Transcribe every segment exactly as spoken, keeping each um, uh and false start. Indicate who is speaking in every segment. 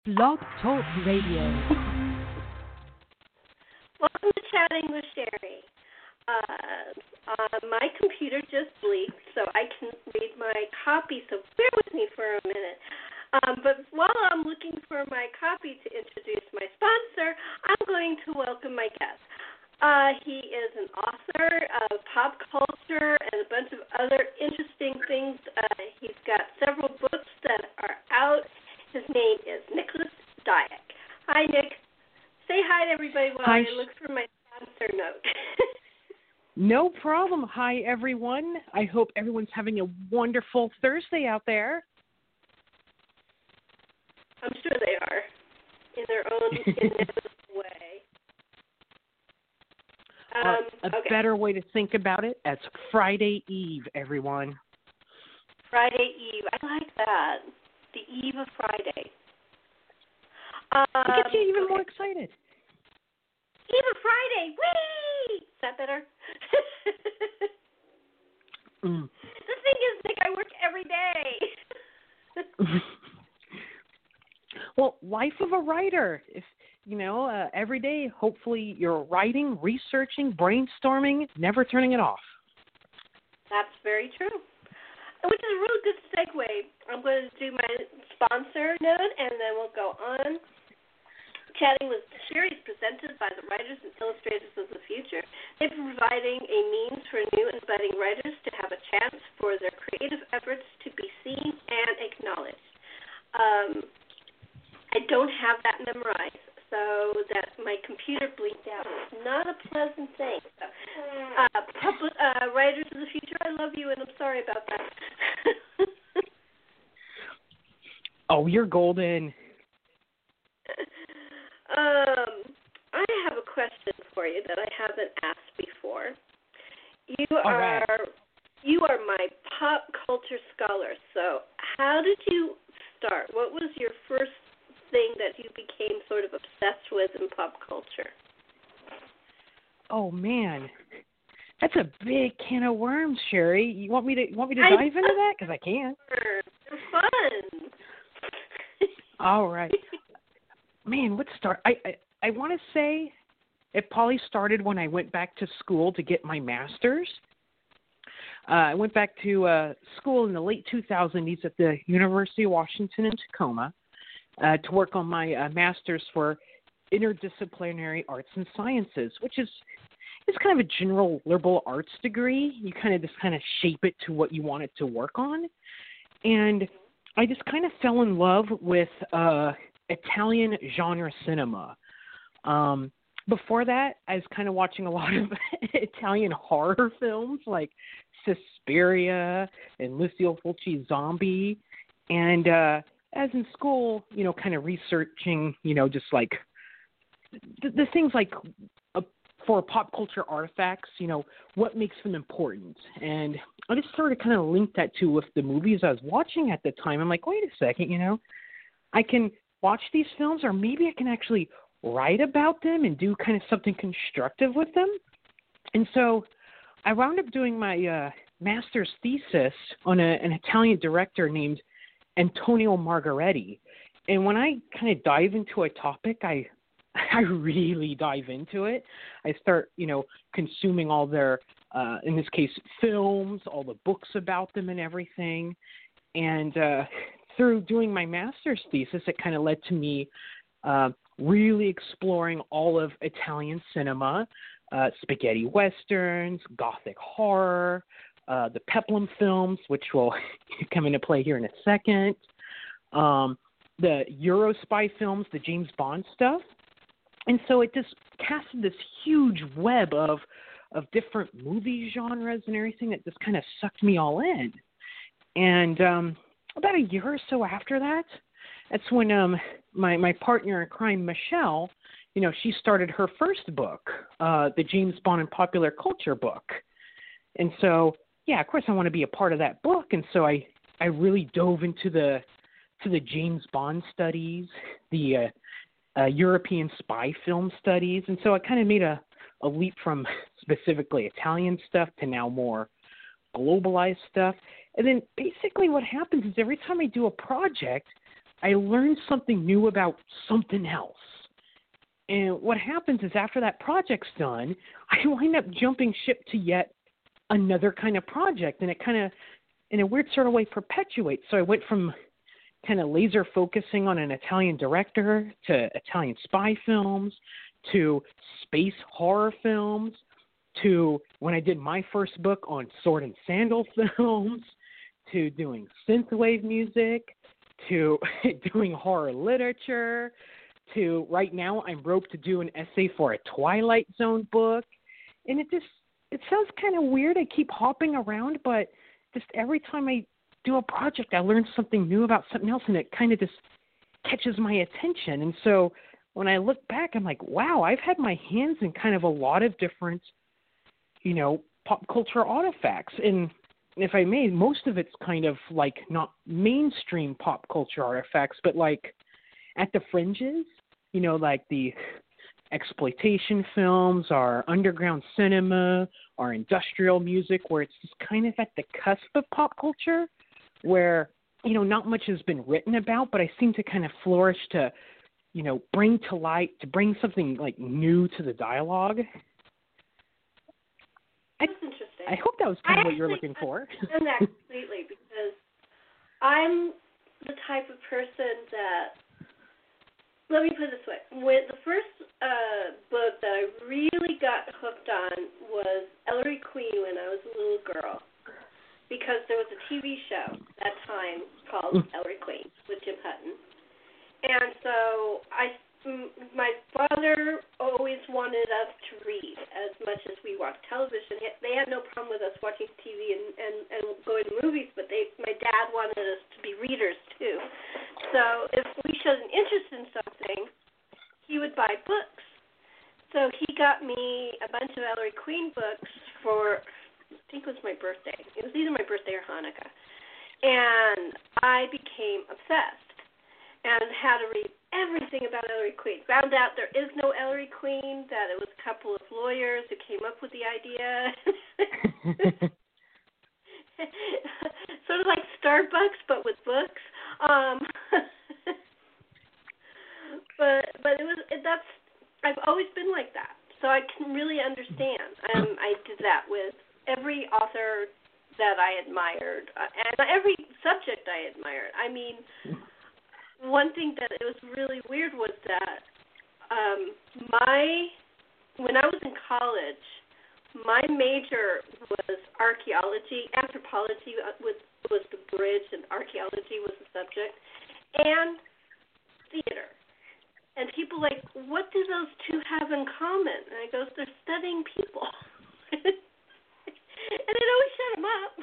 Speaker 1: Blog Talk Radio.
Speaker 2: Welcome to Chatting with Sherry. Uh, uh, my computer just bleeped, so I can read my copy, so bear with me for a minute. Um, but while I'm looking for my copy to introduce my sponsor, I'm going to welcome my guest. Uh, he is an author of pop culture and a bunch of other interesting things. Uh, he's got several books that are out. His name is Nicholas Dyack. Hi, Nick. Say hi to everybody while
Speaker 1: Hi.
Speaker 2: I look for my sponsor note.
Speaker 1: No problem. Hi, everyone. I hope everyone's having a wonderful Thursday out there.
Speaker 2: I'm sure they are, in their own inevitable way. Um,
Speaker 1: Or a
Speaker 2: okay.
Speaker 1: better way to think about it, as Friday Eve, everyone.
Speaker 2: Friday Eve. I like that. The eve of Friday. Um,
Speaker 1: It gets you even
Speaker 2: okay.
Speaker 1: more excited.
Speaker 2: Eve of Friday. Whee! Is that better?
Speaker 1: Mm.
Speaker 2: The thing is, Nick, I work every day.
Speaker 1: Well, life of a writer. If you know, uh, every day, hopefully, you're writing, researching, brainstorming, never turning it off.
Speaker 2: That's very true. Which is a really good segue. I'm going to do my sponsor note, and then we'll go on. Chatting with Sherry is presented by the Writers and Illustrators of the Future. They're providing a means for new and budding writers to have a chance for their creative efforts to be seen and acknowledged. Um, I don't have that memorized, so that my computer blinked out. It's not a pleasant thing. So, uh, public, uh, Writers of the Future, I love you, and I'm sorry about that.
Speaker 1: Oh, you're golden.
Speaker 2: um, I have a question for you that I haven't asked before. You
Speaker 1: All
Speaker 2: are
Speaker 1: right.
Speaker 2: you are my pop culture scholar. So, how did you start? What was your first thing that you became sort of obsessed with in pop culture?
Speaker 1: Oh man, that's a big can of worms, Sherry. You want me to you want me to
Speaker 2: I
Speaker 1: dive into that? Because I can.
Speaker 2: They're fun.
Speaker 1: All right. Man, what start? I I, I want to say it probably started when I went back to school to get my master's. Uh, I went back to uh, school in the late two thousands at the University of Washington in Tacoma uh, to work on my uh, master's for interdisciplinary arts and sciences, which is it's kind of a general liberal arts degree. You kind of just kind of shape it to what you want it to work on. And I just kind of fell in love with uh, Italian genre cinema. Um, before that, I was kind of watching a lot of Italian horror films like Suspiria and Lucio Fulci's Zombie. And uh, as in school, you know, kind of researching, you know, just like the, the things like uh, for pop culture artifacts, you know, what makes them important. And I just sort of kind of linked that to with the movies I was watching at the time. I'm like, wait a second, you know, I can watch these films, or maybe I can actually write about them and do kind of something constructive with them. And so I wound up doing my uh, master's thesis on a, an Italian director named Antonio Margheriti. And when I kind of dive into a topic, I I really dive into it. I start, you know, consuming all their, uh, in this case, films, all the books about them and everything. And uh, through doing my master's thesis, it kind of led to me uh, really exploring all of Italian cinema, uh, spaghetti westerns, gothic horror, uh, the Peplum films, which will come into play here in a second, um, the Euro spy films, the James Bond stuff. And so it just casted this huge web of of different movie genres and everything that just kind of sucked me all in. And um, about a year or so after that, that's when um, my, my partner in crime, Michelle, you know, she started her first book, uh, the James Bond and Popular Culture book. And so, yeah, of course I want to be a part of that book. And so I, I really dove into the to the James Bond studies, the uh, uh, European spy film studies. And so I kind of made a, a leap from specifically Italian stuff to now more globalized stuff. And then basically what happens is every time I do a project, I learned something new about something else. And what happens is after that project's done, I wind up jumping ship to yet another kind of project, and it kind of, in a weird sort of way, perpetuates. So I went from kind of laser focusing on an Italian director to Italian spy films to space horror films to when I did my first book on sword and sandal films to doing synthwave music to doing horror literature to right now I'm roped to do an essay for a Twilight Zone book. And it just, it sounds kind of weird. I keep hopping around, but just every time I do a project, I learn something new about something else, and it kind of just catches my attention. And so when I look back, I'm like, wow, I've had my hands in kind of a lot of different, you know, pop culture artifacts. And if I may, most of it's kind of like not mainstream pop culture artifacts, but like at the fringes, you know, like the exploitation films, our underground cinema, our industrial music, where it's just kind of at the cusp of pop culture, where, you know, not much has been written about, but I seem to kind of flourish to, you know, bring to light, to bring something like new to the dialogue.
Speaker 2: That's I, interesting.
Speaker 1: I hope that was kind
Speaker 2: I
Speaker 1: of what you're
Speaker 2: actually
Speaker 1: looking for.
Speaker 2: I understand that completely, because I'm the type of person that, let me put it this way. When the first uh, book that I really got hooked on was Ellery Queen when I was a little girl, because there was a T V show at that time called Ellery Queen with Jim Hutton. And so I, my father always wanted us to read as much as we watched television. They had no problem with us watching T V and, and, and going to movies, but they, my dad wanted us to be readers too. So if we showed an interest in something, he would buy books. So he got me a bunch of Ellery Queen books for, I think it was my birthday. It was either my birthday or Hanukkah. And I became obsessed and had to read everything about Ellery Queen. Found out there is no Ellery Queen, that it was a couple of lawyers who came up with the idea. Sort of like Starbucks, but with books. Um, but but it was it, that's I've always been like that, so I can really understand. Um, I did that with every author that I admired, uh, and every subject I admired. I mean, one thing that it was really weird was that um, my when I was in college, my major was archaeology, anthropology was was the bridge, and archaeology was the subject, and theater. And people like, what do those two have in common? And I go, they're studying people. And it always shut them up.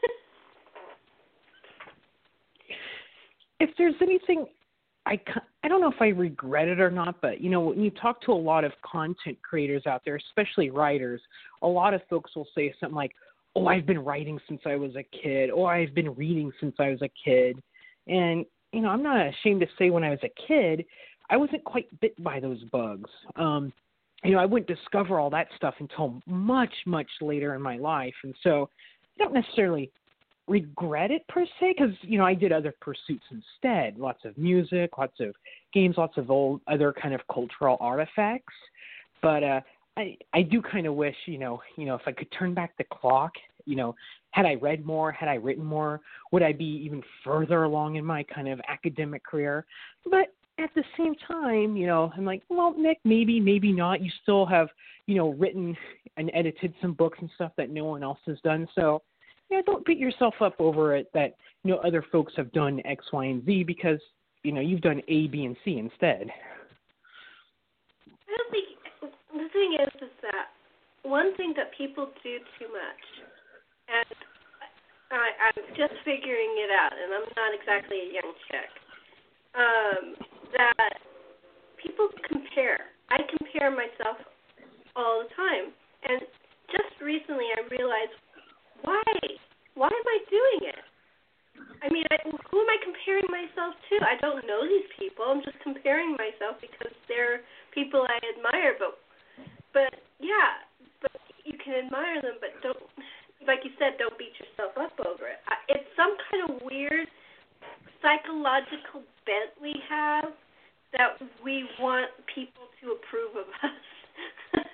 Speaker 1: If there's anything, I, I don't know if I regret it or not, but, you know, when you talk to a lot of content creators out there, especially writers, a lot of folks will say something like, oh, I've been writing since I was a kid, or I've been reading since I was a kid. And, you know, I'm not ashamed to say when I was a kid, I wasn't quite bit by those bugs. Um, you know, I wouldn't discover all that stuff until much, much later in my life. And so I don't necessarily regret it per se, because, you know, I did other pursuits instead, lots of music, lots of games, lots of old other kind of cultural artifacts. But uh, I I do kind of wish, you know, you know, if I could turn back the clock, you know, had I read more, had I written more, would I be even further along in my kind of academic career? But at the same time, you know, I'm like, well, Nick, maybe, maybe not. You still have, you know, written and edited some books and stuff that no one else has done. So, yeah, don't beat yourself up over it that, you know, other folks have done X, Y, and Z, because, you know, you've done A, B, and C instead.
Speaker 2: I don't think, the thing is, is that one thing that people do too much, and I, I'm just figuring it out, and I'm not exactly a young chick, um, that people compare. I compare myself all the time. And just recently I realized, why? Why am I doing it? I mean, I, who am I comparing myself to? I don't know these people. I'm just comparing myself because they're people I admire. But, but yeah, but you can admire them, but don't, like you said, don't beat yourself up over it. I, it's some kind of weird psychological bent we have that we want people to approve of us.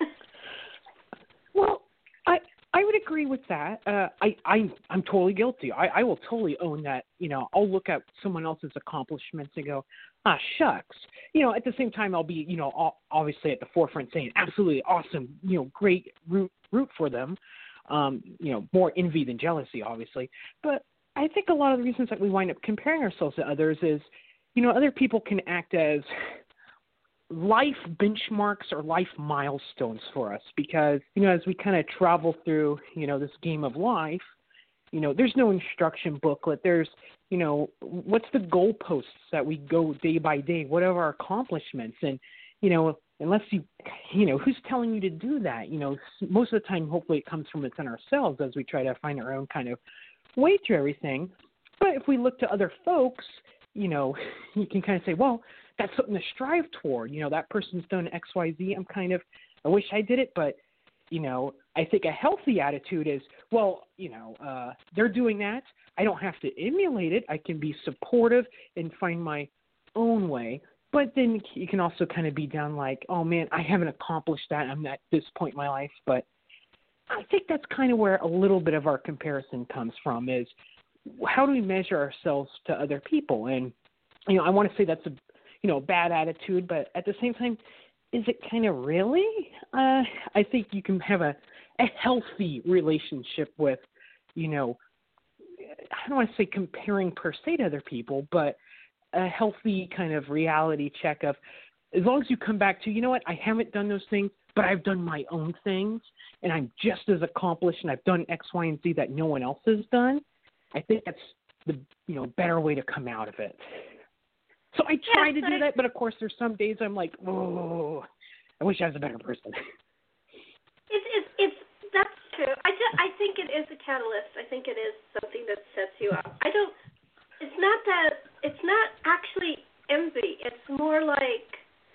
Speaker 1: Well, I I would agree with that. Uh, I I'm I'm totally guilty. I, I will totally own that. You know, I'll look at someone else's accomplishments and go, ah, shucks. You know, at the same time, I'll be, you know, obviously at the forefront saying, absolutely awesome. You know, great, root root for them. Um, you know, more envy than jealousy, obviously. But I think a lot of the reasons that we wind up comparing ourselves to others is, you know, other people can act as life benchmarks or life milestones for us because, you know, as we kind of travel through, you know, this game of life, you know, there's no instruction booklet. There's, you know, what's the goalposts that we go day by day? What are our accomplishments? And, you know, unless you, you know, who's telling you to do that? You know, most of the time, hopefully it comes from within ourselves as we try to find our own kind of way to everything. But if we look to other folks, you know, you can kind of say, well, that's something to strive toward. You know, that person's done X, Y, Z. I'm kind of, I wish I did it, but, you know, I think a healthy attitude is, well, you know, uh, they're doing that. I don't have to emulate it. I can be supportive and find my own way. But then you can also kind of be down like, oh, man, I haven't accomplished that. I'm at this point in my life. But I think that's kind of where a little bit of our comparison comes from is how do we measure ourselves to other people? And, you know, I want to say that's a, you know, bad attitude, but at the same time, is it kind of really? Uh, I think you can have a, a healthy relationship with, you know, I don't want to say comparing per se to other people, but a healthy kind of reality check of as long as you come back to, you know what, I haven't done those things, but I've done my own things and I'm just as accomplished and I've done X, Y, and Z that no one else has done. I think that's the, you know, better way to come out of it. So I try yes, to do I, that, but of course there's some days I'm like, oh, I wish I was a better person.
Speaker 2: It's, it's, it's that's true. I, just, I think it is a catalyst. I think it is something that sets you up. I don't, it's not that, it's not actually envy. It's more like,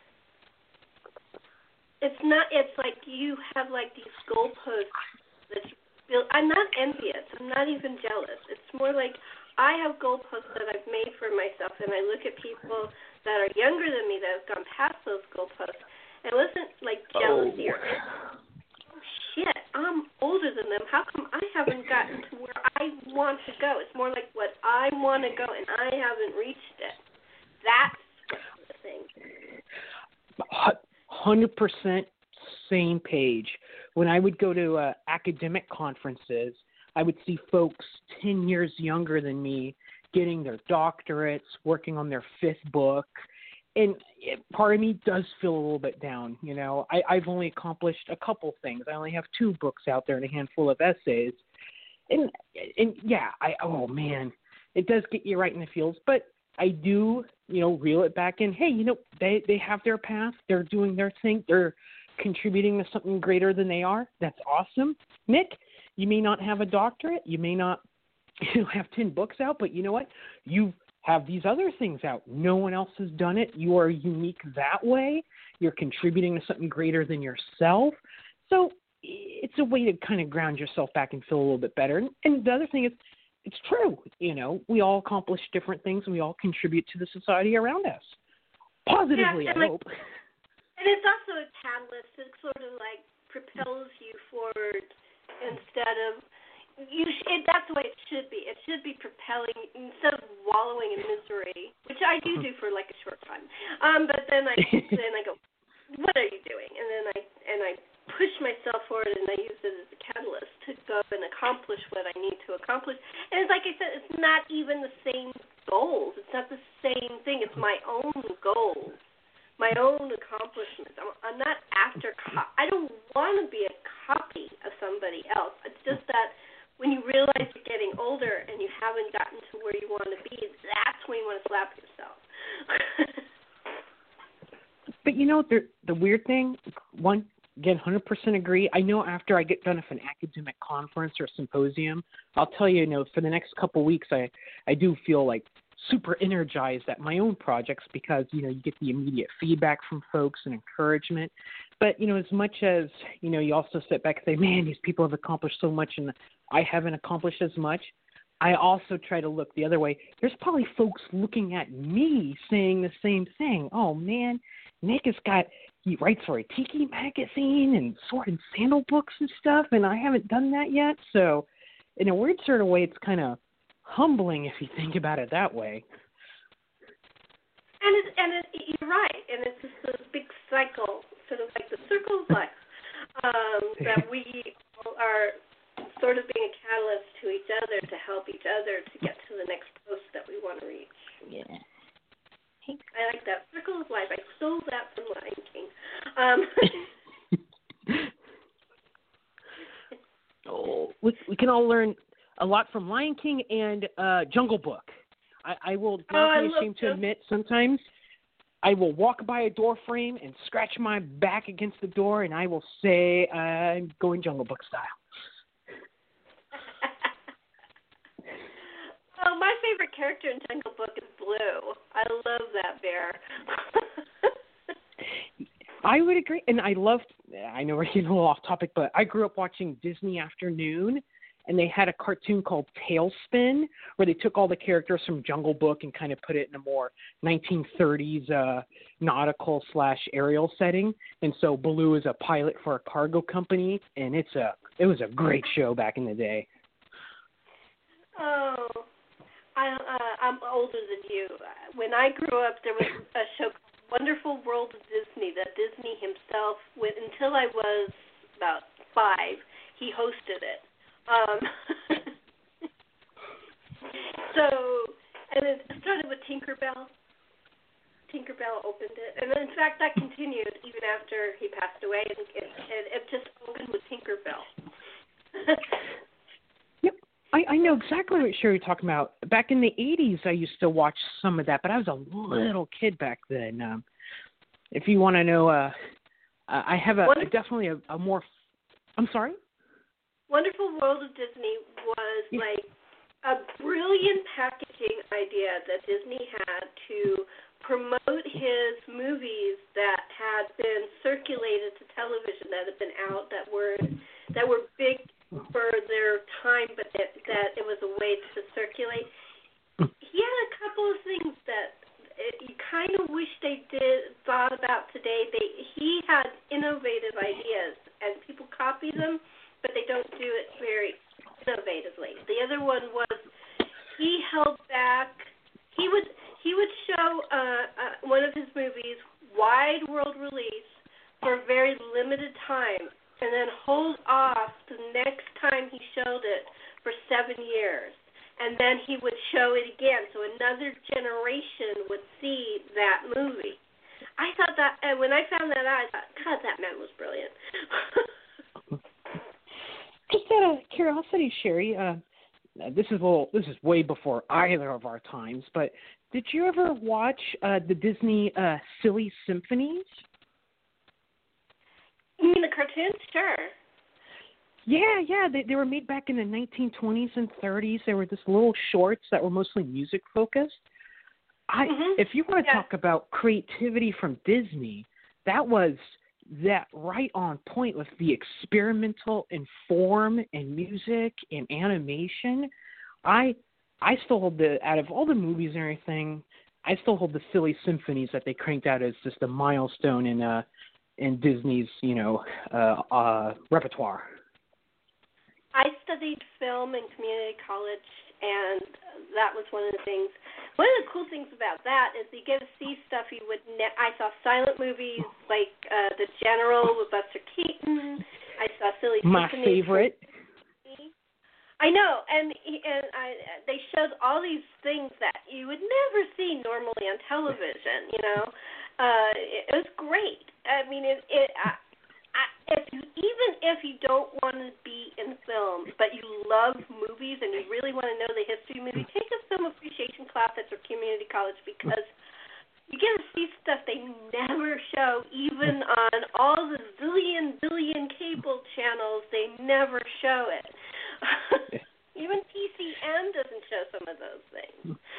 Speaker 2: it's not, it's like you have like these goalposts that you build. I'm not envious. I'm not even jealous. It's more like I have goalposts that I've made for myself, and I look at people that are younger than me that have gone past those goalposts, and it wasn't like jealousy
Speaker 1: oh.
Speaker 2: or oh shit, I'm older than them. How come I haven't gotten to where I want to go? It's more like what I want to go, and I haven't reached it. That's the thing.
Speaker 1: one hundred percent same page. When I would go to uh, academic conferences, I would see folks ten years younger than me getting their doctorates, working on their fifth book. And it, part of me does feel a little bit down. You know, I, I've only accomplished a couple things. I only have two books out there and a handful of essays. And, and yeah, I, oh man, it does get you right in the feels. But I do, you know, reel it back in. Hey, you know, they, they have their path. They're doing their thing. They're contributing to something greater than they are. That's awesome. Nick, you may not have a doctorate. You may not you know, have ten books out, but you know what? You have these other things out. No one else has done it. You are unique that way. You're contributing to something greater than yourself. So it's a way to kind of ground yourself back and feel a little bit better. And, and the other thing is, it's true. You know, we all accomplish different things, and we all contribute to the society around us. Positively,
Speaker 2: yeah,
Speaker 1: I
Speaker 2: like,
Speaker 1: hope.
Speaker 2: And it's also a catalyst. It sort of like propels you forward instead of you. Sh- it, that's the way it should be. It should be propelling instead of wallowing in misery, which I do do for like a short time. Um, but then I then I go, what are you doing? And then I and I push myself forward, and I use it as a catalyst to go and accomplish what I need to accomplish. And it's like I said, it's not even the same goals. It's not the same thing. It's my own goals, my own accomplishments. I'm, I'm not after. Co- I don't want to be a copy of somebody else. It's just that when you realize you're getting older and you haven't gotten to where you want to be, that's when you want to slap yourself.
Speaker 1: But you know, the the weird thing, one. Again, one hundred percent agree. I know after I get done with an academic conference or symposium, I'll tell you, you know, for the next couple of weeks, I, I do feel like super energized at my own projects because, you know, you get the immediate feedback from folks and encouragement. But, you know, as much as, you know, you also sit back and say, man, these people have accomplished so much and I haven't accomplished as much. I also try to look the other way. There's probably folks looking at me saying the same thing. Oh, man, Nick has got, he writes for a Tiki magazine and Sword and Sandal books and stuff, and I haven't done that yet. So in a weird sort of way, it's kind of humbling if you think about it that way.
Speaker 2: And, it, and it, you're right, and it's just this big cycle, sort of like the circle of life, um, that we are sort of being a catalyst to each other to help each other to get to the next post that we want to reach.
Speaker 1: Yeah.
Speaker 2: I like that. Circle of life. I stole that from Lion King. Um,
Speaker 1: oh, we, we can all learn a lot from Lion King and uh, Jungle Book. I, I will not
Speaker 2: oh,
Speaker 1: be ashamed to admit sometimes I will walk by a door frame and scratch my back against the door, and I will say I'm going Jungle Book style.
Speaker 2: Oh, my favorite character in Jungle Book is Blue. I love that bear.
Speaker 1: I would agree, and I love, I know we're getting a little off topic, but I grew up watching Disney Afternoon, and they had a cartoon called Tailspin, where they took all the characters from Jungle Book and kind of put it in a more nineteen thirties uh, nautical slash aerial setting. And so Baloo is a pilot for a cargo company, and it's a it was a great show back in the day.
Speaker 2: Oh, I, uh, I'm older than you. When I grew up, there was a show called Wonderful World of Disney that Disney himself, with, until I was about five, he hosted it. Um, so, and it started with Tinkerbell. Tinkerbell opened it. And then, in fact, that continued even after he passed away. And it, it, it just opened with Tinkerbell.
Speaker 1: Yep. I, I know exactly what show you're talking about. Back in the eighties, I used to watch some of that, but I was a little kid back then. Um, if you want to know, uh, I have a, a definitely a, a more, I'm sorry?
Speaker 2: Wonderful World of Disney was
Speaker 1: yeah.
Speaker 2: like a brilliant packaging idea that Disney had to promote his movies that had been circulated to television, that had been out, that were that were big for their time, but that, that it was a way to circulate. He had a couple of things that it, you kind of wish they did thought about today. They he had innovative ideas, and people copy them, but they don't do it very innovatively. The other one was he held back. He would he would show uh, uh, one of his movies wide world release for a very limited time, and then hold off the next time he showed it for seven years. And then he would show it again, so another generation would see that movie. I thought that, and when I found that out, I thought, God, that man was brilliant.
Speaker 1: Just out of curiosity, Sherry, uh, this is a little, this is way before either of our times, but did you ever watch uh, the Disney uh, Silly Symphonies?
Speaker 2: You mean the cartoons? Sure.
Speaker 1: Yeah, yeah, they they were made back in the nineteen twenties and thirties. They were just little shorts that were mostly music focused. I,
Speaker 2: mm-hmm.
Speaker 1: If you want to
Speaker 2: yeah.
Speaker 1: talk about creativity from Disney, that was that right on point with the experimental in form and music and animation. I I still hold the out of all the movies and everything, I still hold the Silly Symphonies that they cranked out as just a milestone in uh in Disney's you know uh, uh, repertoire.
Speaker 2: I studied film in community college, and that was one of the things. One of the cool things about that is you get to see stuff you would. Ne- I saw silent movies like uh, The General with Buster Keaton. I saw Silly
Speaker 1: My
Speaker 2: Symphonies.
Speaker 1: favorite.
Speaker 2: I know, and and I, they showed all these things that you would never see normally on television. You know, uh, it, it was great. I mean, it. it I, I, if you, even if you don't want to be in film, but you love movies and you really want to know the history of movies, take a film appreciation class at your community college, because you get to see stuff they never show, even on all the zillion, billion cable channels. They never show it. Even T C M doesn't show some of those things.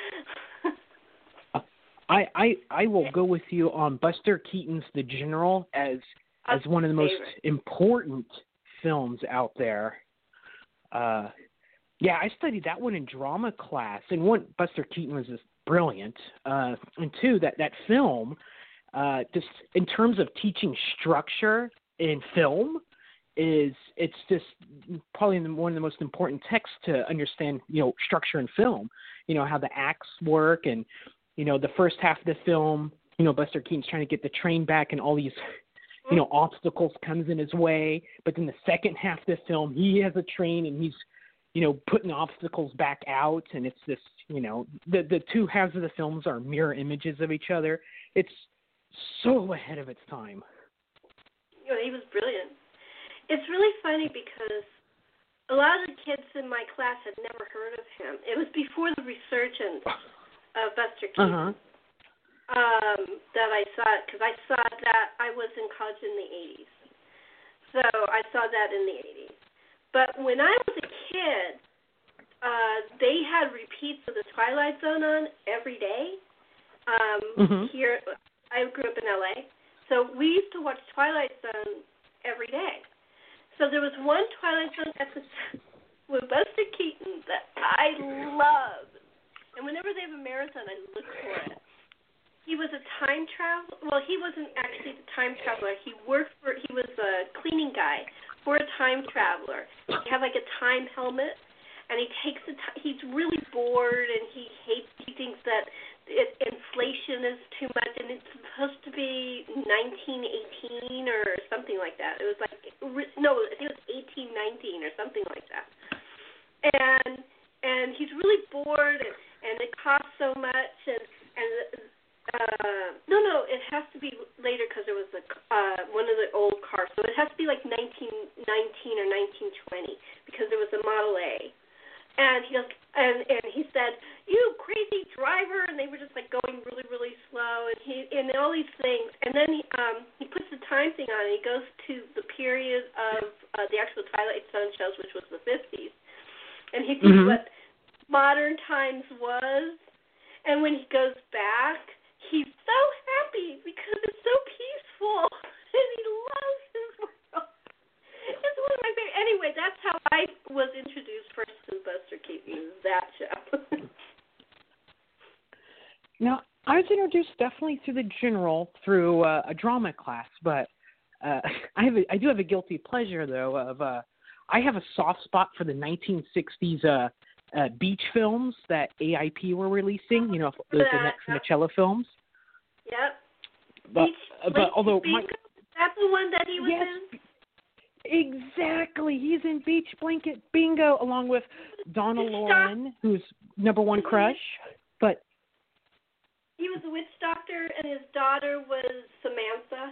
Speaker 1: I, I I will go with you on Buster Keaton's The General as as one of the most important films out there. Uh, Yeah, I studied that one in drama class, and one, Buster Keaton was just brilliant, uh, and two, that that film, uh, just in terms of teaching structure in film, is it's just probably one of the most important texts to understand, you know, structure in film. You know, how the acts work, and you know, the first half of the film, you know, Buster Keaton's trying to get the train back, and all these, you know, obstacles comes in his way. But then the second half of the film, he has a train, and he's, you know, putting obstacles back out, and it's this, you know, the the two halves of the films are mirror images of each other. It's so ahead of its time.
Speaker 2: You know, he was brilliant. It's really funny because a lot of the kids in my class had never heard of him. It was before the resurgence of Buster Keaton
Speaker 1: Uh-huh.
Speaker 2: um, that I saw it, because I saw that I was in college in the eighties. So I saw that in the eighties. But when I was a kid, uh, they had repeats of The Twilight Zone on every day. Um,
Speaker 1: mm-hmm.
Speaker 2: Here, I grew up in L A, so we used to watch Twilight Zone every day. So there was one Twilight Zone episode with Buster Keaton that I loved, and whenever they have a marathon, I look for it. He was a time traveler. Well, he wasn't actually the time traveler. He worked for. He was a cleaning guy for a time traveler. He had like a time helmet, and he takes the. T- he's really bored, and he hates. He thinks that it, inflation is too much, and it's supposed to be nineteen eighteen or something like that. It was like no, I think it was eighteen nineteen or something like that. And and he's really bored, and, and it costs so much, and and. Uh, no, no, it has to be later because there was a, uh, one of the old cars. So it has to be like nineteen nineteen or nineteen twenty because there was a Model A. And he goes, and, and he said, "You crazy driver!" And they were just like going really, really slow, and he and all these things. And then he um he puts the time thing on, and he goes to the period of uh, the actual Twilight Zone shows, which was the fifties, and he sees mm-hmm. what modern times was. And when he goes back, he's so happy because it's so peaceful, and he loves his world. It's one of my favorite. Anyway, that's how I was introduced first to Buster Keaton, that show.
Speaker 1: Now, I was introduced definitely through the general through uh, a drama class, but uh, I have a, I do have a guilty pleasure though of uh, I have a soft spot for the nineteen sixties uh, uh, beach films that A I P were releasing. You know, those the Funicello films.
Speaker 2: Yep.
Speaker 1: But, uh, but although
Speaker 2: my, that's the one that he was
Speaker 1: yes, in. Exactly, he's in Beach Blanket Bingo along with Donna Loren, who's number one crush. But
Speaker 2: he was a witch doctor, and his daughter was Samantha.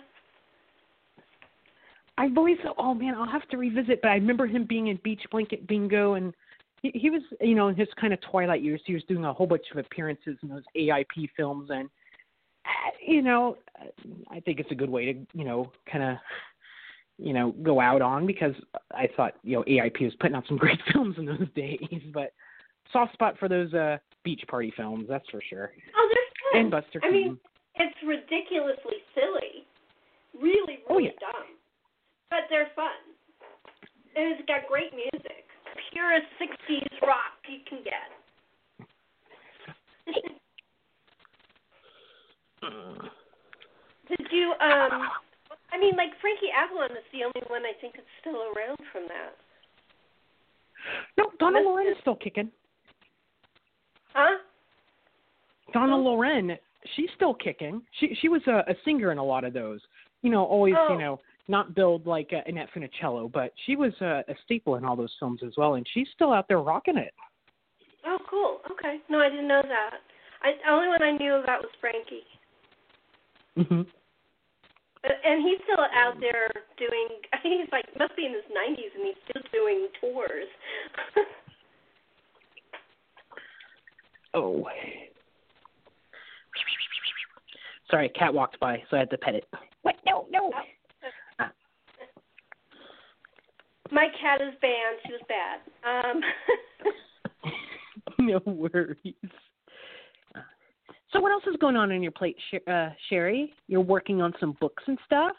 Speaker 1: I believe so. Oh man, I'll have to revisit. But I remember him being in Beach Blanket Bingo, and he, he was, you know, in his kind of twilight years. He was doing a whole bunch of appearances in those A I P films, and uh, you know, I think it's a good way to, you know, kind of, you know, go out on, because I thought, you know, A I P was putting out some great films in those days. But soft spot for those uh, beach party films, that's for sure.
Speaker 2: Oh, they're fun.
Speaker 1: And Buster Keaton.
Speaker 2: I mean, it's ridiculously silly, really, really
Speaker 1: oh, yeah.
Speaker 2: dumb. But they're fun. And it's got great music. Purest sixties rock you can get. Did you, um, I mean, like, Frankie Avalon is the only one I think that's still around from that.
Speaker 1: No, Donna Loren is still kicking.
Speaker 2: Huh?
Speaker 1: Donna Loren, she's still kicking. She she was a, a singer in a lot of those. You know, always,
Speaker 2: oh.
Speaker 1: you know, not billed like uh, Annette Funicello, but she was uh, a staple in all those films as well, and she's still out there rocking it.
Speaker 2: Oh, cool. Okay. No, I didn't know that. I, the only one I knew about was Frankie.
Speaker 1: Mm-hmm.
Speaker 2: And he's still out there doing, he's like, must be in his nineties, and he's still doing tours.
Speaker 1: Oh. Sorry, a cat walked by, so I had to pet it. What? No, no.
Speaker 2: Oh. My cat is banned. She was bad. Um.
Speaker 1: No worries. So what else is going on in your plate, uh, Sherry? You're working on some books and stuff?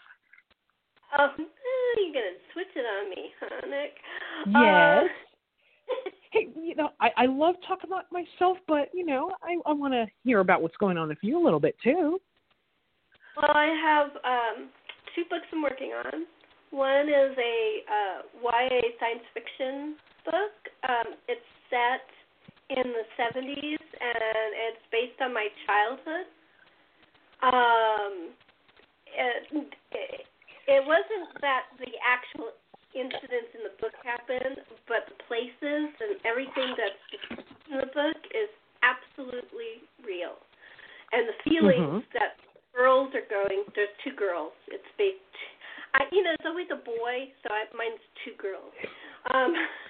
Speaker 2: Um, you're going to switch it on me, huh, Nick?
Speaker 1: Yes.
Speaker 2: Uh,
Speaker 1: Hey, you know, I, I love talking about myself, but, you know, I, I want to hear about what's going on with you a little bit, too.
Speaker 2: Well, I have um, two books I'm working on. One is a uh, Y A science fiction book. Um, it's set in the seventies, and it's based on my childhood. Um, it, it, it wasn't that the actual incidents in the book happened, but the places and everything that's in the book is absolutely real. And the feelings mm-hmm. that girls are going, there's two girls. It's based, I, you know, it's always a boy, so I, mine's two girls. Um,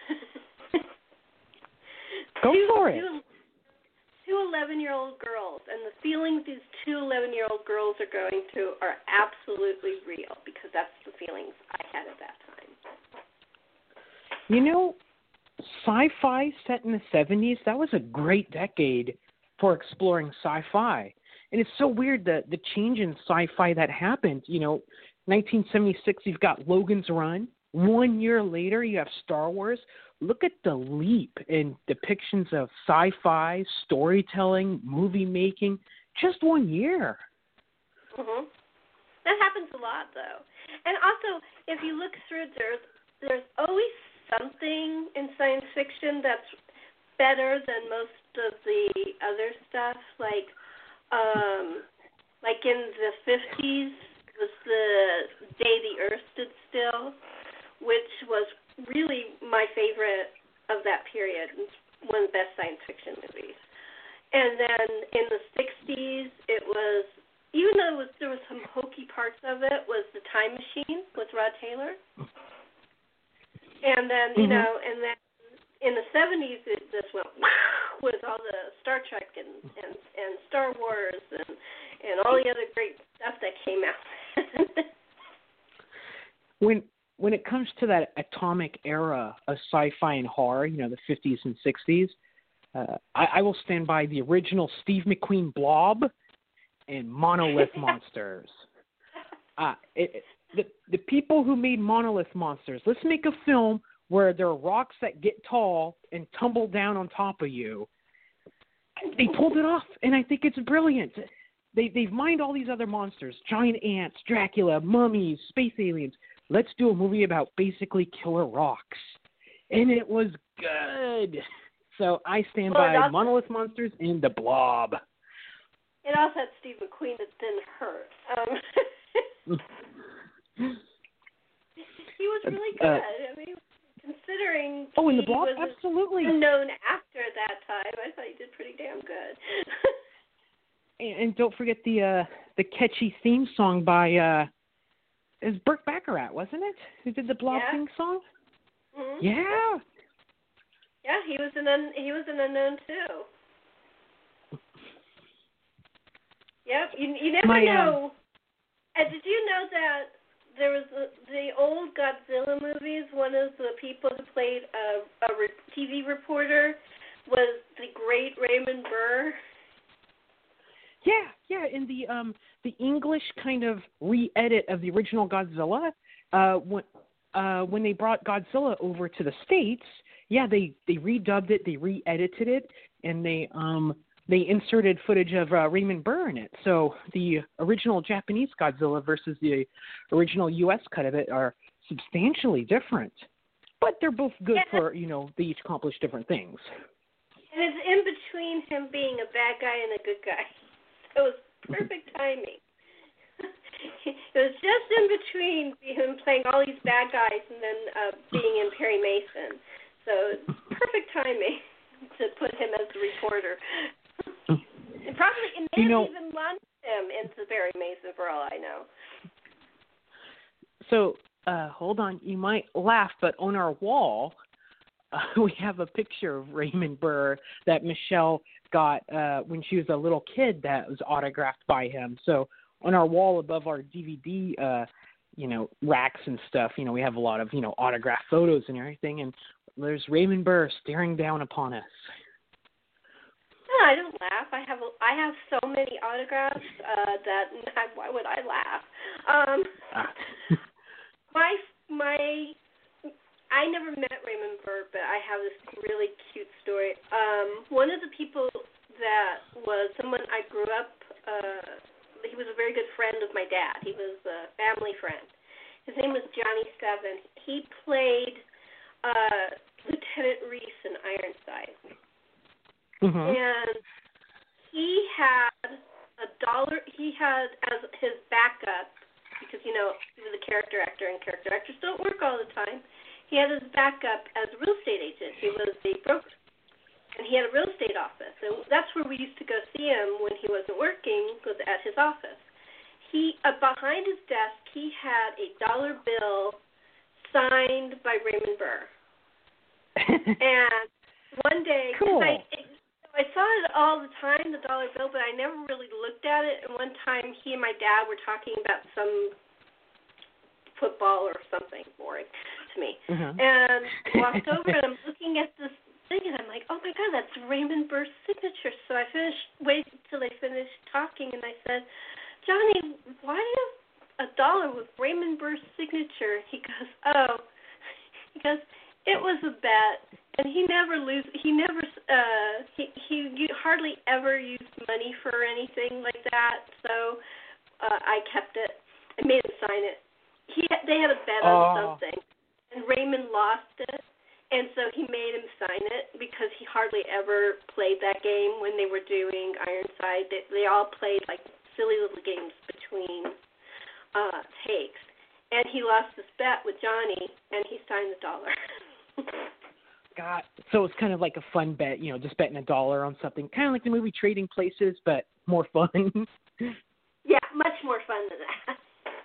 Speaker 1: Go
Speaker 2: two,
Speaker 1: for it.
Speaker 2: Two, two eleven-year-old girls, and the feelings these two eleven-year-old girls are going through are absolutely real, because that's the feelings I had at that time.
Speaker 1: You know, sci-fi set in the seventies, that was a great decade for exploring sci-fi. And it's so weird that the change in sci-fi that happened, you know, nineteen seventy-six, you've got Logan's Run. One year later, you have Star Wars. Look at the leap in depictions of sci-fi, storytelling, movie making, just one year.
Speaker 2: Mhm. That happens a lot, though. And also, if you look through, there's there's always something in science fiction that's better than most of the other stuff. Like, um, like in the fifties was the Day the Earth Stood Still, which was really my favorite of that period. It's one of the best science fiction movies. And then in the sixties, it was, even though it was, there was some hokey parts of it, was The Time Machine with Rod Taylor. And then, you mm-hmm. know, and then in the seventies, it just went with all the Star Trek and, and, and Star Wars and, and all the other great stuff that came out.
Speaker 1: when when it comes to that atomic era of sci-fi and horror, you know, the fifties and sixties, uh, I, I will stand by the original Steve McQueen Blob and Monolith Monsters. Uh, it, the the people who made Monolith Monsters, let's make a film where there are rocks that get tall and tumble down on top of you. They pulled it off, and I think it's brilliant. They, they've mined all these other monsters, giant ants, Dracula, mummies, space aliens. Let's do a movie about basically killer rocks. And it was good. So I stand
Speaker 2: well,
Speaker 1: by
Speaker 2: also,
Speaker 1: Monolith Monsters and The Blob.
Speaker 2: It also had Steve McQueen that didn't hurt. Um, he was really good. Uh, I mean, considering
Speaker 1: oh, in The
Speaker 2: he
Speaker 1: Blob?
Speaker 2: was
Speaker 1: Absolutely.
Speaker 2: known after that time, I thought he did pretty damn good.
Speaker 1: and, and don't forget the uh, the catchy theme song by uh, is Burt Bacharach, wasn't it? Who did the Blob
Speaker 2: yeah.
Speaker 1: theme song?
Speaker 2: Mm-hmm.
Speaker 1: Yeah.
Speaker 2: Yeah, he was an un- he was an unknown too. Yep, you you never
Speaker 1: My,
Speaker 2: know.
Speaker 1: Um,
Speaker 2: uh, did you know that there was a, the old Godzilla movies? One of the people who played a, a re- T V reporter was the great Raymond Burr.
Speaker 1: Yeah, yeah. In the um the English kind of re-edit of the original Godzilla, uh, when uh when they brought Godzilla over to the States, yeah, they they redubbed it, they re-edited it, and they um. They inserted footage of uh, Raymond Burr in it. So the original Japanese Godzilla versus the original U S cut of it are substantially different. But they're both good
Speaker 2: yeah.
Speaker 1: for, you know, they each accomplish different things.
Speaker 2: And it's in between him being a bad guy and a good guy. So it was perfect timing. It was just in between him playing all these bad guys and then uh, being in Perry Mason. So perfect timing to put him as the reporter. And probably it may
Speaker 1: you know,
Speaker 2: have even launched him into Perry Mason for all I know.
Speaker 1: So, uh, hold on. You might laugh, but on our wall, uh, we have a picture of Raymond Burr that Michelle got uh, when she was a little kid that was autographed by him. So on our wall above our D V D, uh, you know, racks and stuff, you know, we have a lot of, you know, autographed photos and everything. And there's Raymond Burr staring down upon us.
Speaker 2: No, I don't laugh. I have I have so many autographs uh, that I, why would I laugh? Um,
Speaker 1: ah.
Speaker 2: my my I never met Raymond Burr, but I have this really cute family friend. His name was Johnny Seven. He played uh, Lieutenant Reese in Ironside.
Speaker 1: Mm-hmm.
Speaker 2: And he had a dollar, he had as his backup, because, you know, he was a character actor, and character actors don't work all the time. He had his backup as a real estate agent. He was a broker. And he had a real estate office. And that's where we used to go see him when he wasn't working, was at his office. He, uh, behind his desk, he had a dollar bill signed by Raymond Burr. And one day,
Speaker 1: cool.
Speaker 2: I, it, I saw it all the time, the dollar bill, but I never really looked at it. And one time, he and my dad were talking about some football or something boring to me.
Speaker 1: Mm-hmm.
Speaker 2: And I walked over, and I'm looking at this thing, and I'm like, oh, my God, that's Raymond Burr's signature. So I finished, waited until they finished talking, and I said, Johnny, why do you have a dollar with Raymond Burr's signature? He goes, oh, he goes, it was a bet, and he never lose. He never. Uh, he he hardly ever used money for anything like that. So uh, I kept it. I made him sign it. He they had a bet on
Speaker 1: oh.
Speaker 2: something, and Raymond lost it, and so he made him sign it because he hardly ever played that game when they were doing Ironside. They, they all played like silly little games between uh, takes, and he lost this bet with Johnny, and he signed the dollar.
Speaker 1: God, so it's kind of like a fun bet, you know, just betting a dollar on something, kind of like the movie Trading Places, but more fun.
Speaker 2: Yeah, much more fun than that.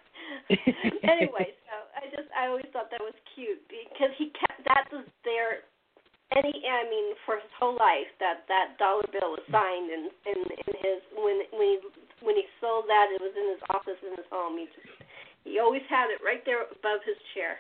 Speaker 2: Anyway, so I just I always thought that was cute because he kept that was there. Any I mean for his whole life that that dollar bill was signed in in, in his when when he when he sold that it was in his office in his home. He just he always had it right there above his chair.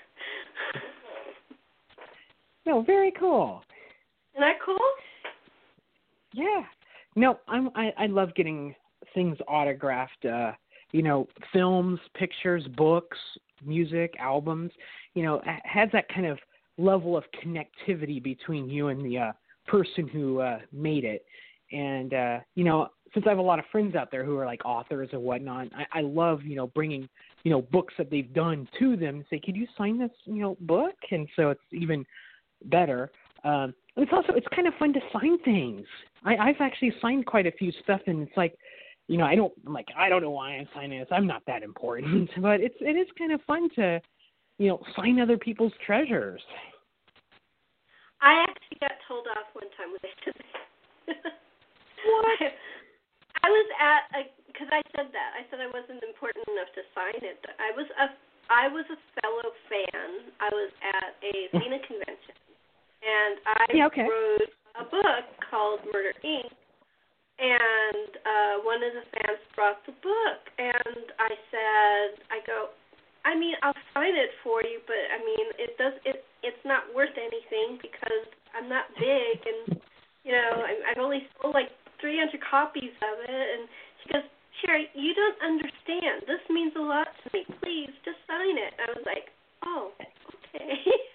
Speaker 1: No, very cool.
Speaker 2: Isn't that cool?
Speaker 1: Yeah. No, I'm, I I love getting things autographed. Uh, you know, films, pictures, books, music, albums. You know, it has that kind of level of connectivity between you and the uh, person who uh, made it. And uh, you know, since I have a lot of friends out there who are like authors or whatnot, I, I love you know bringing you know books that they've done to them and say, "Could you sign this you know book?" And so it's even better. Um, it's also it's kind of fun to sign things. I, I've actually signed quite a few stuff, and it's like, you know, I don't I'm like I don't know why I'm signing this. I'm not that important, but it's it is kind of fun to, you know, sign other people's treasures.
Speaker 2: I actually got told off one time when they did that.
Speaker 1: What?
Speaker 2: I was at because I said that I said I wasn't important enough to sign it. I was a I was a fellow fan. I was at a Xena convention. And I
Speaker 1: yeah, okay.
Speaker 2: wrote a book called Murder, Incorporated. And uh, one of the fans brought the book. And I said, I go, I mean, I'll sign it for you, but, I mean, it does. It it's not worth anything because I'm not big. And, you know, I, I've only sold like three hundred copies of it. And she goes, Sherry, you don't understand. This means a lot to me. Please, just sign it. And I was like, oh, okay.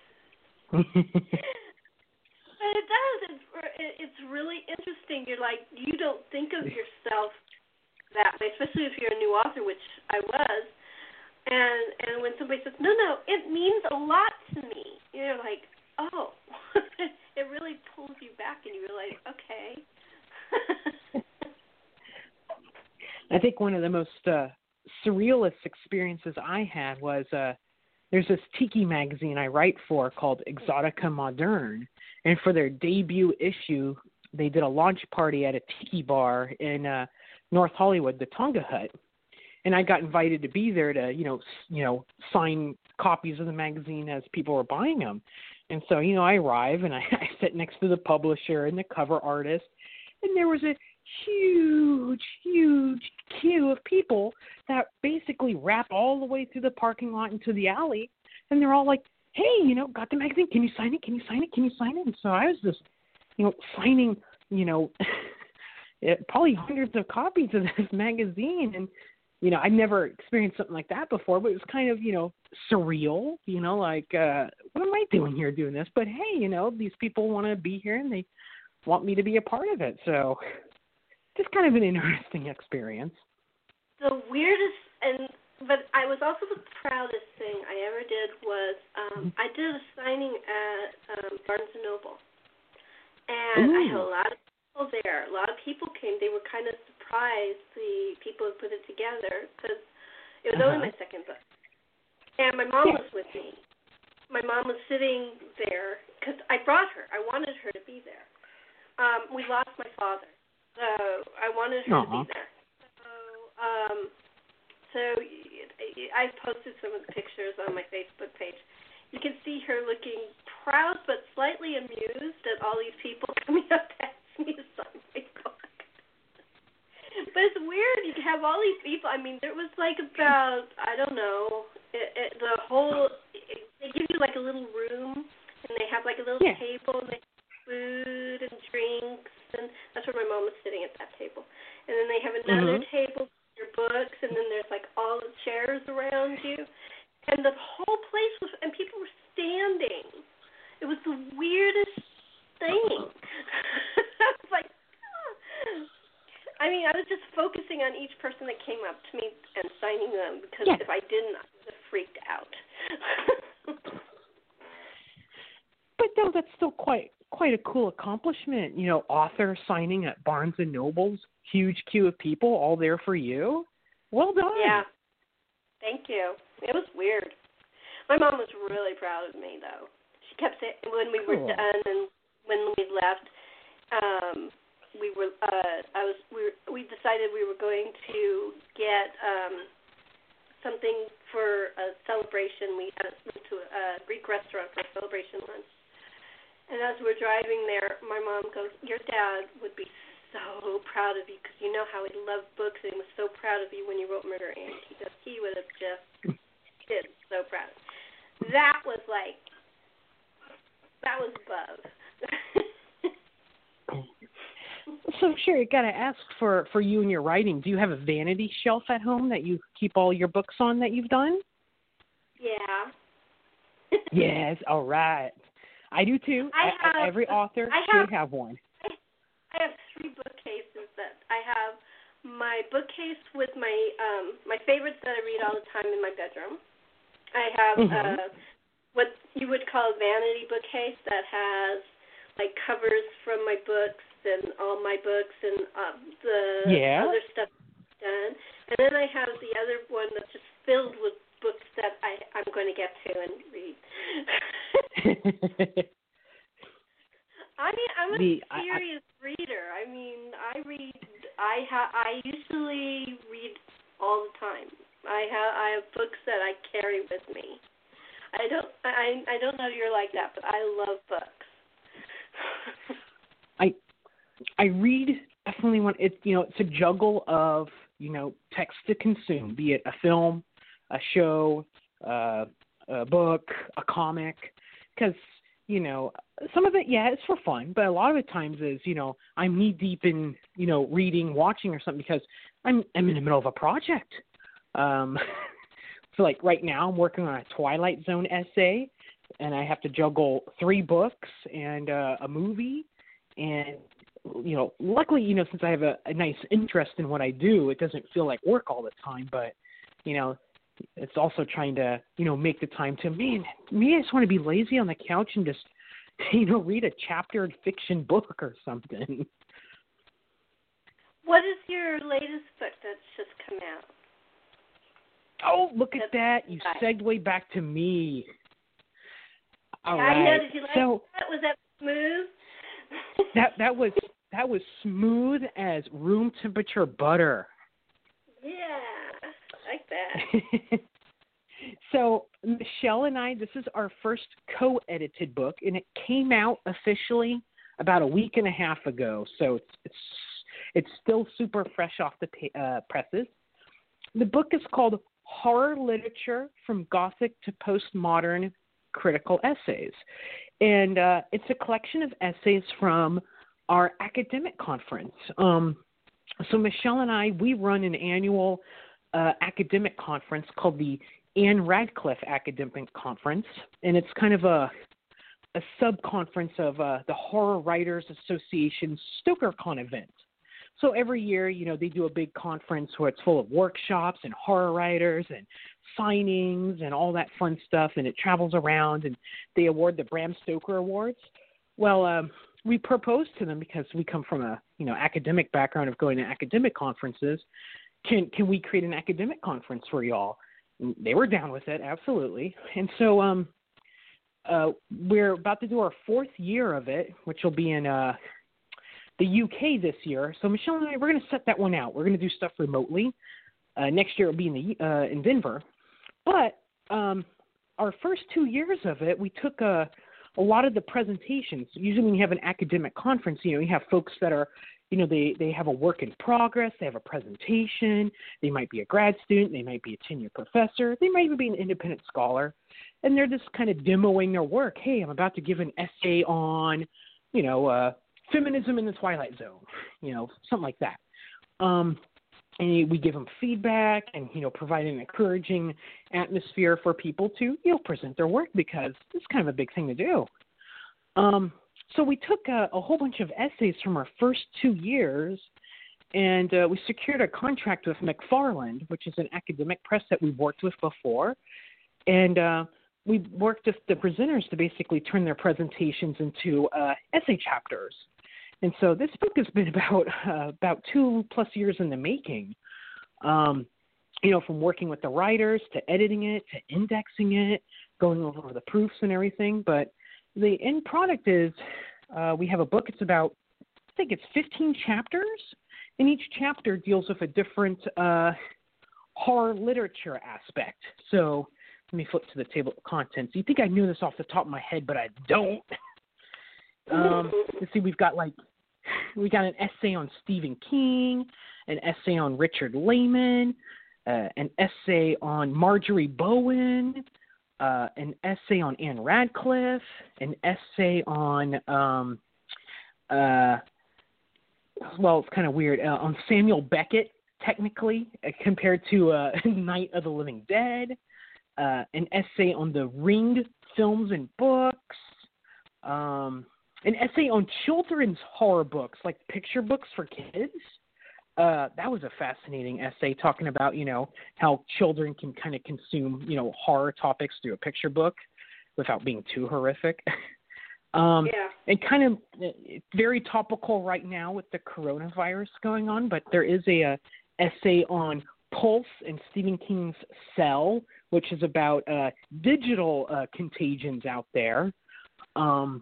Speaker 2: But it does. It's, it's really interesting. You're like, you don't think of yourself that way, especially if you're a new author, which I was. And and when somebody says, no, no, it means a lot to me, you're like, oh. It really pulls you back, and you realize, okay.
Speaker 1: I think one of the most uh, surrealist experiences I had was uh, there's this tiki magazine I write for called Exotica Moderne. And for their debut issue, they did a launch party at a tiki bar in uh, North Hollywood, the Tonga Hut. And I got invited to be there to, you know, s- you know, sign copies of the magazine as people were buying them. And so, you know, I arrive and I, I sit next to the publisher and the cover artist, and there was a huge, huge queue of people that basically wrap all the way through the parking lot into the alley, and they're all like, hey, you know, got the magazine, can you sign it, can you sign it, can you sign it? And so I was just, you know, signing, you know, probably hundreds of copies of this magazine, and, you know, I'd never experienced something like that before, but it was kind of, you know, surreal, you know, like, uh, what am I doing here doing this? But, hey, you know, these people want to be here, and they want me to be a part of it, so just kind of an interesting experience.
Speaker 2: The weirdest, and but I was also the proudest thing I ever did was um, I did a signing at um, Barnes and Noble, and
Speaker 1: Ooh.
Speaker 2: I had a lot of people there. A lot of people came. They were kind of surprised, the people who put it together, because it was uh-huh. only my second book, and my mom yeah. was with me. My mom was sitting there because I brought her. I wanted her to be there. Um, we lost my father, so I wanted her uh-huh. to be there. So. Um, So I posted some of the pictures on my Facebook page. You can see her looking proud but slightly amused at all these people coming up to ask me to sign my book. But it's weird. You have all these people. I mean, there was like about, I don't know, it, it, the whole, it, they give you like a little room, and they have like a little yeah. table, and they have food and drinks, and that's where my mom was sitting at that table. And then they have another mm-hmm. table, your books, and then there's like all the chairs around you, and the whole place was, and people were standing. It was the weirdest thing. I was like, oh. I mean, I was just focusing on each person that came up to me and signing them, because yeah. if I didn't, I would have freaked out.
Speaker 1: But no, that's still quite quite a cool accomplishment. You know, author signing at Barnes and Noble's, huge queue of people all there for you. Well done.
Speaker 2: Yeah. Thank you. It was weird. My mom was really proud of me, though. She kept saying when we
Speaker 1: cool.
Speaker 2: were done and when we left, um, we were. Uh, I was. We were, we decided we were going to get um, something for a celebration. We had went to a Greek restaurant for a celebration lunch. And as we're driving there, my mom goes, "Your dad would be so proud of you, because you know how he loved books and he was so proud of you when you wrote Murder Incorporated. He goes, he would have just been so proud." That was like, that was above.
Speaker 1: So, Sherry, got to ask for, for you and your writing. Do you have a vanity shelf at home that you keep all your books on that you've done?
Speaker 2: Yeah.
Speaker 1: Yes, all right. I do too.
Speaker 2: I have,
Speaker 1: Every author
Speaker 2: I
Speaker 1: should
Speaker 2: have,
Speaker 1: have one.
Speaker 2: I, I have three bookcases that I have. My bookcase with my um, my favorites that I read all the time in my bedroom. I have mm-hmm. uh, what you would call a vanity bookcase that has like covers from my books and all my books and uh, the
Speaker 1: yeah.
Speaker 2: other stuff done. And then I have the other one that's just filled with books that I, I'm going to get to and read. I mean, I'm a
Speaker 1: the,
Speaker 2: serious I, I, reader. I mean, I read. I ha, I usually read all the time. I have I have books that I carry with me. I don't I I don't know if you're like that, but I love books.
Speaker 1: I I read definitely when it's you know it's a juggle of you know text to consume, be it a film, a show, uh, a book, a comic, because, you know, some of it, yeah, it's for fun, but a lot of the times is, you know, I'm knee deep in, you know, reading, watching or something because I'm, I'm in the middle of a project. Um, so, like, right now I'm working on a Twilight Zone essay, and I have to juggle three books and uh, a movie, and, you know, luckily, you know, since I have a, a nice interest in what I do, it doesn't feel like work all the time, but, you know, it's also trying to, you know, make the time to, man, me, I just want to be lazy on the couch and just, you know, read a chaptered fiction book or something.
Speaker 2: What is your latest book that's just come out?
Speaker 1: Oh, look at that. You segue back to me. All
Speaker 2: yeah,
Speaker 1: right.
Speaker 2: I know. Did you like
Speaker 1: so,
Speaker 2: that? Was that smooth?
Speaker 1: that that was that was smooth as room temperature butter.
Speaker 2: Yeah. Like that.
Speaker 1: So Michelle and I, this is our first co-edited book, and it came out officially about a week and a half ago. So it's it's, it's still super fresh off the uh, presses. The book is called Horror Literature from Gothic to Postmodern Critical Essays, and uh, it's a collection of essays from our academic conference. Um, so Michelle and I, we run an annual Uh, academic conference called the Anne Radcliffe Academic Conference, and it's kind of a a sub-conference of uh, the Horror Writers Association StokerCon event. So every year, you know, they do a big conference where it's full of workshops and horror writers and signings and all that fun stuff, and it travels around, and they award the Bram Stoker Awards. Well, um, we proposed to them because we come from a, you know, academic background of going to academic conferences. Can can we create an academic conference for y'all? And they were down with it, absolutely. And so um, uh, we're about to do our fourth year of it, which will be in uh, the U K this year. So Michelle and I, we're going to set that one out. We're going to do stuff remotely. Uh, next year it'll be in the uh, in Denver. But um, our first two years of it, we took a, a lot of the presentations. Usually when you have an academic conference, you know, you have folks that are, you know, they, they have a work in progress, they have a presentation, they might be a grad student, they might be a tenured professor, they might even be an independent scholar, and they're just kind of demoing their work. Hey, I'm about to give an essay on, you know, uh, feminism in the Twilight Zone, you know, something like that. Um, and we give them feedback and, you know, provide an encouraging atmosphere for people to, you know, present their work because it's kind of a big thing to do. Um, so we took a, a whole bunch of essays from our first two years, and uh, we secured a contract with McFarland, which is an academic press that we've worked with before. And uh, we worked with the presenters to basically turn their presentations into uh, essay chapters. And so this book has been about uh, about two plus years in the making, um, you know, from working with the writers to editing it to indexing it, going over the proofs and everything. But the end product is uh, we have a book. It's about, I think it's fifteen chapters, and each chapter deals with a different uh, horror literature aspect. So let me flip to the table of contents. You think I knew this off the top of my head, but I don't. Um, let's see, we've got like, we got an essay on Stephen King, an essay on Richard Lehman, uh, an essay on Marjorie Bowen, uh, an essay on Anne Radcliffe, an essay on, um, uh, well, it's kind of weird, uh, on Samuel Beckett, technically, uh, compared to uh, Night of the Living Dead, uh, an essay on the Ring films and books, um, an essay on children's horror books, like picture books for kids. Uh, that was a fascinating essay talking about, you know, how children can kind of consume, you know, horror topics through a picture book without being too horrific. um,
Speaker 2: yeah.
Speaker 1: And kind of it's very topical right now with the coronavirus going on, but there is a, a essay on Pulse and Stephen King's Cell, which is about uh, digital uh, contagions out there. Um,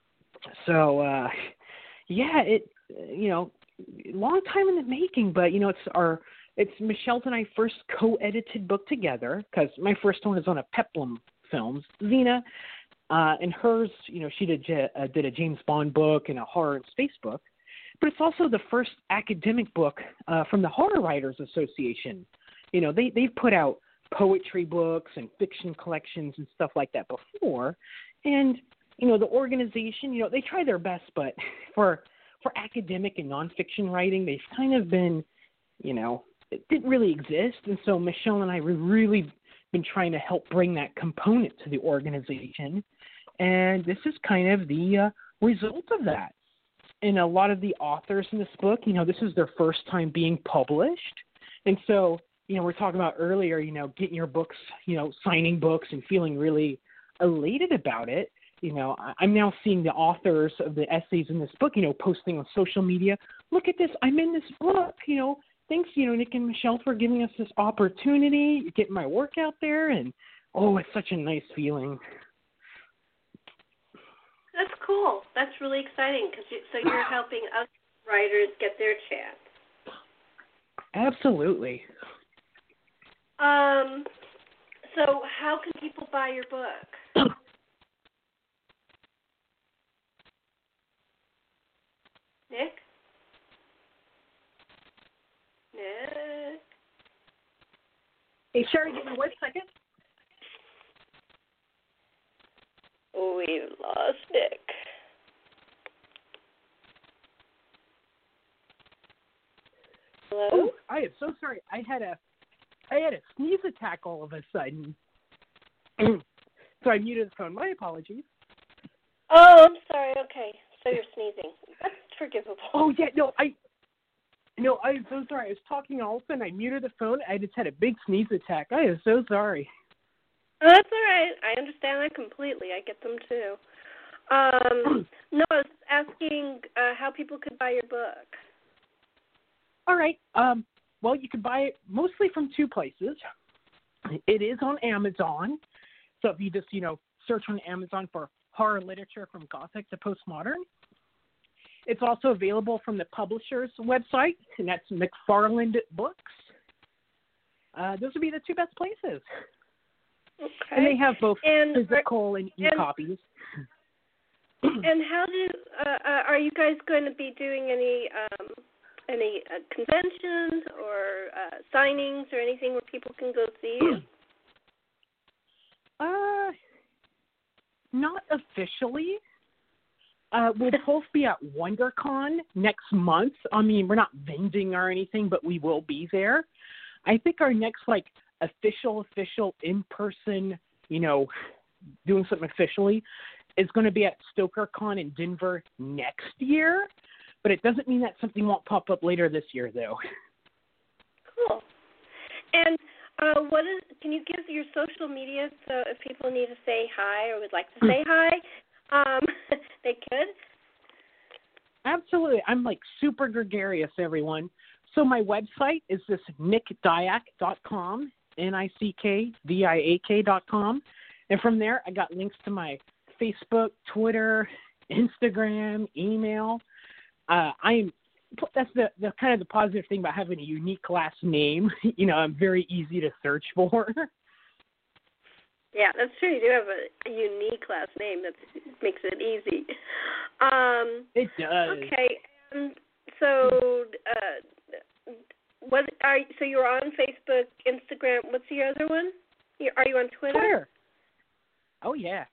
Speaker 1: so, uh, yeah, it, you know, long time in the making, but, you know, it's our, it's Michelle's and I first co-edited book together, because my first one is on a Peplum Films, Xena, uh, and hers, you know, she did, uh, did a James Bond book and a horror and space book, but it's also the first academic book uh, from the Horror Writers Association. You know, they, they've put out poetry books and fiction collections and stuff like that before, and, you know, the organization, you know, they try their best, but for for academic and nonfiction writing, they've kind of been, you know, it didn't really exist. And so Michelle and I have really been trying to help bring that component to the organization. And this is kind of the uh, result of that. And a lot of the authors in this book, you know, this is their first time being published. And so, you know, we're talking about earlier, you know, getting your books, you know, signing books and feeling really elated about it. You know, I'm now seeing the authors of the essays in this book, you know, posting on social media, look at this, I'm in this book, you know, thanks, you know, Nick and Michelle for giving us this opportunity, getting my work out there, and, oh, it's such a nice feeling.
Speaker 2: That's cool. That's really exciting, because you, so you're helping us writers get their chance.
Speaker 1: Absolutely.
Speaker 2: Um. So how can people buy your book? Nick? Nick?
Speaker 3: Hey, Sherry, give me one second.
Speaker 2: Oh, we lost Nick. Hello?
Speaker 1: Oh, I am so sorry. I had a, I had a sneeze attack all of a sudden. So I muted the phone. My apologies.
Speaker 2: Oh, I'm sorry. Okay. So you're sneezing. That's forgivable.
Speaker 1: Oh, yeah, no, I No, I'm so sorry. I was talking all of a sudden. I muted the phone. I just had a big sneeze attack. I am so sorry.
Speaker 2: Oh, that's all right. I understand that completely. I get them too. Um, no, I was asking uh, how people could buy your book.
Speaker 1: All right. Um, well, you can buy it mostly from two places. It is on Amazon. So if you just, you know, search on Amazon for horror literature from Gothic to postmodern. It's also available from the publisher's website, and that's McFarland Books. Uh, those would be the two best places.
Speaker 2: Okay.
Speaker 1: And they have both
Speaker 2: and,
Speaker 1: physical and e-copies.
Speaker 2: And, and how do uh, uh, are you guys going to be doing any um, any uh, conventions or uh, signings or anything where people can go see you?
Speaker 1: Uh, not officially. Uh, we'll both be at WonderCon next month. I mean, we're not vending or anything, but we will be there. I think our next, like, official, official in-person, you know, doing something officially is going to be at StokerCon in Denver next year. But it doesn't mean that something won't pop up later this year, though.
Speaker 2: Cool. And uh, what is? Can you give your social media so if people need to say hi or would like to say hi, um, they could?
Speaker 1: Absolutely. I'm, like, super gregarious, everyone. So my website is this nick diak dot com, N I C K D I A K dot com. And from there, I got links to my Facebook, Twitter, Instagram, email. Uh, I'm that's the, the kind of the positive thing about having a unique last name. You know, I'm very easy to search for.
Speaker 2: Yeah, that's true. You do have a, a unique last name that makes it easy. Um,
Speaker 1: it does.
Speaker 2: Okay, and so uh, what are so you're on Facebook, Instagram? What's the other one? Are you on Twitter?
Speaker 1: Twitter. Oh yeah.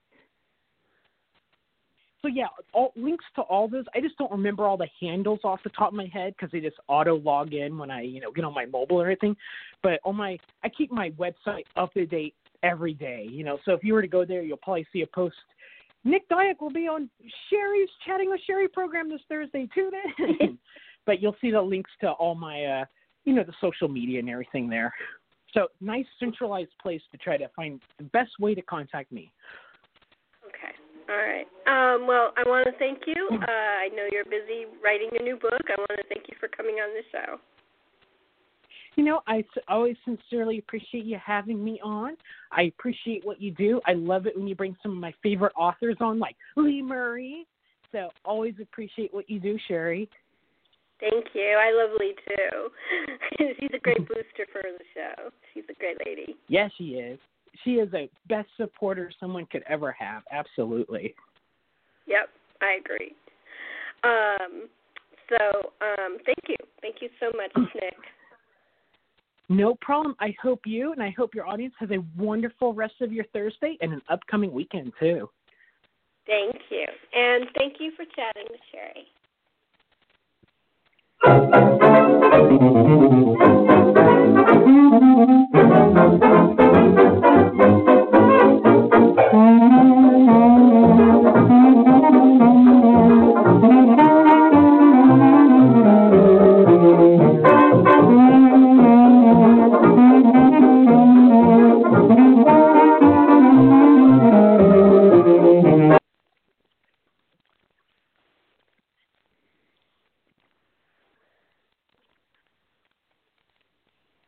Speaker 1: So yeah, all links to all those. I just don't remember all the handles off the top of my head because they just auto log in when I, you know, get on my mobile or anything. But on my, I keep my website up to date every day. You know, so if you were to go there, you'll probably see a post. Nick Diak will be on Sherry's Chatting with Sherry program this Thursday too. Then, but you'll see the links to all my, uh, you know, the social media and everything there. So nice centralized place to try to find the best way to contact me.
Speaker 2: Okay. All right. Um, well, I want to thank you. Uh, I know you're busy writing a new book. I want to thank you for coming on the show.
Speaker 1: You know, I always sincerely appreciate you having me on. I appreciate what you do. I love it when you bring some of my favorite authors on, like Lee Murray. So always appreciate what you do, Sherry.
Speaker 2: Thank you. I love Lee, too. She's a great booster for the show. She's a great lady.
Speaker 1: Yes, she is. She is the best supporter someone could ever have. Absolutely.
Speaker 2: Yep, I agree. Um, so um, thank you. Thank you so much, Nick.
Speaker 1: No problem. I hope you and I hope your audience has a wonderful rest of your Thursday and an upcoming weekend, too.
Speaker 2: Thank you. And thank you for chatting with Sherry.